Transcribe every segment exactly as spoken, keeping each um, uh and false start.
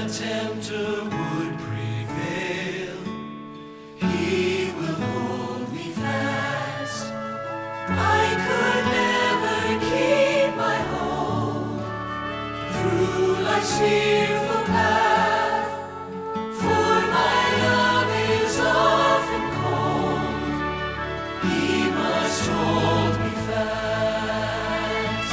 tempter would prevail, He will hold me fast. I could never keep my hold through life's fearful path, for my love is often cold. He must hold me fast.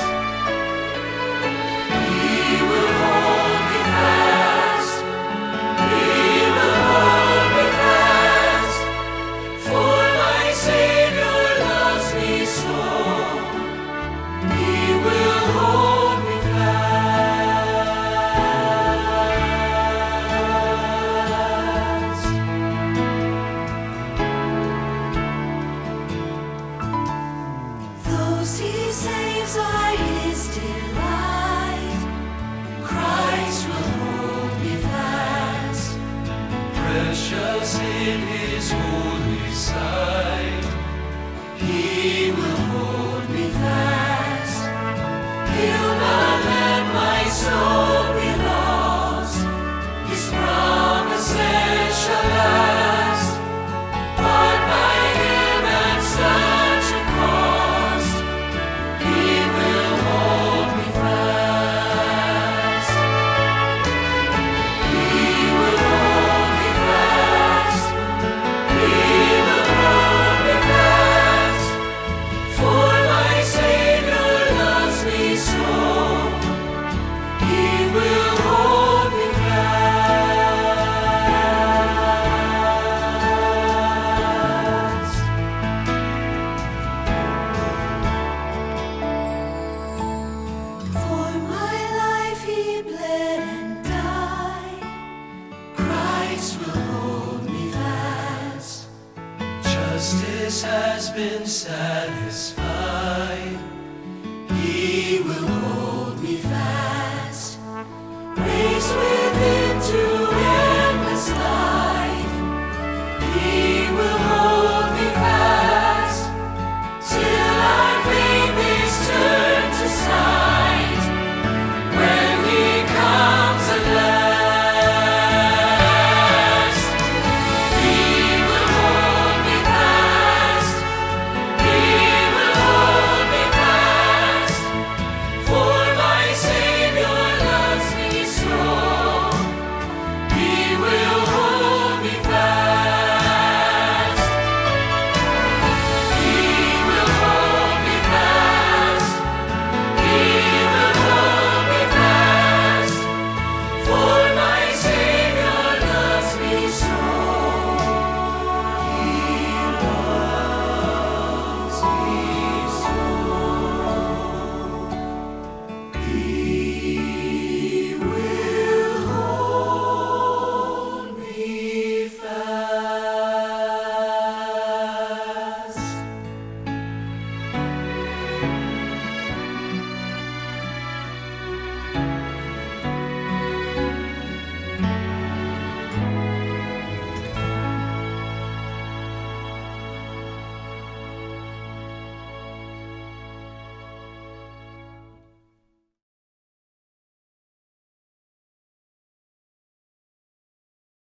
He will hold me fast. He will hold me fast. For my Savior loves me so. He will hold me fast. Those He saves are His delight. Christ will hold me fast. Precious in His holy sight, He will hold me fast. He'll not let my soul be lost. His promises shall last. Bought by Him at such a cost, He will hold me fast. He will hold me fast. He will hold me fast. For my Savior loves me so. He will hold me fast. For my life He bled and died. Christ will hold me fast. Justice has been satisfied.